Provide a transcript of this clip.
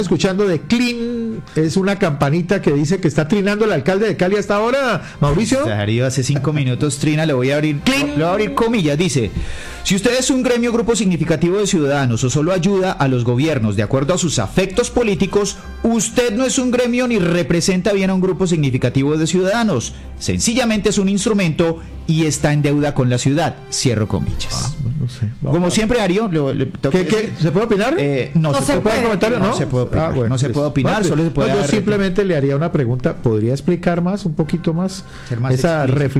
Escuchando de Clean, es una campanita que dice que está trinando el alcalde de Cali hasta ahora, Mauricio. Darío, hace 5 minutos trina, le voy a abrir comillas, dice: si usted es un gremio, grupo significativo de ciudadanos o solo ayuda a los gobiernos de acuerdo a sus afectos políticos, usted no es un gremio ni representa bien a un grupo significativo de ciudadanos, sencillamente es un instrumento y está en deuda con la ciudad, cierro comillas. No sé. Como siempre, Darío, ¿Qué? ¿Se puede opinar? No se puede comentario, ¿no? No se puede opinar, bueno, no se puede opinar, pues, solo se puede yo dar... simplemente le haría una pregunta, ¿podría explicar más, un poquito más, Ser más esa explícito. reflexión